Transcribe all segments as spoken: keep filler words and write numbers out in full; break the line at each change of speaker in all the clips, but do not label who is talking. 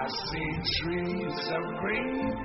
I see trees of green,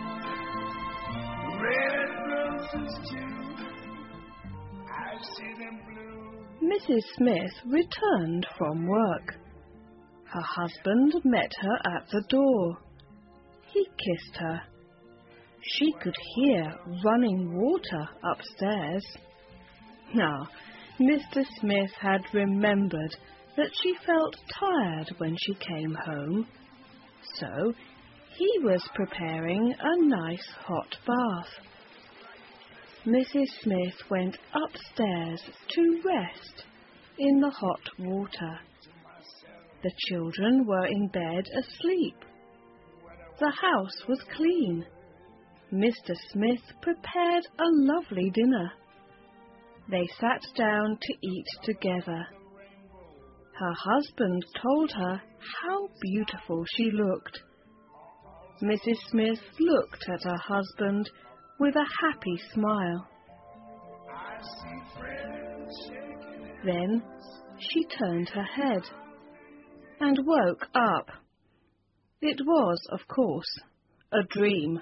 red roses too. I see them blue.
Missus Smith returned from work. Her husband met her at the door. He kissed her. She could hear running water upstairs. Now, Mister Smith had remembered that she felt tired when she came home, so he was preparing a nice hot bath. Missus Smith went upstairs to rest in the hot water. The children were in bed asleep. The house was clean. Mister Smith prepared a lovely dinner. They sat down to eat together. Her husband told her how beautiful she looked. Missus Smith looked at her husband with a happy smile. Then she turned her head and woke up. It was, of course, a dream.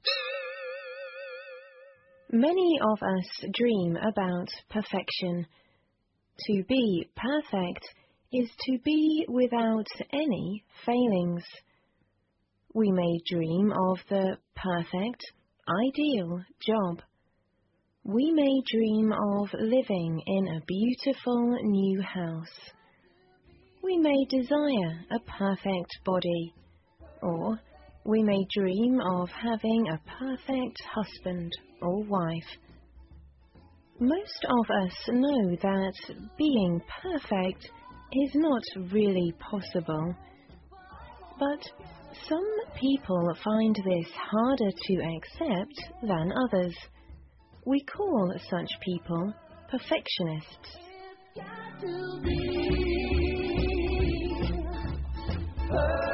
Many of us dream about perfection. To be perfect is to be without any failings. We may dream of the perfect, ideal job. We may dream of living in a beautiful new house. We may desire a perfect body, or we may dream of having a perfect husband or wife. Most of us know that being perfect is not really possible, but some people find this harder to accept than others. We call such people perfectionists.
Got to be perfect.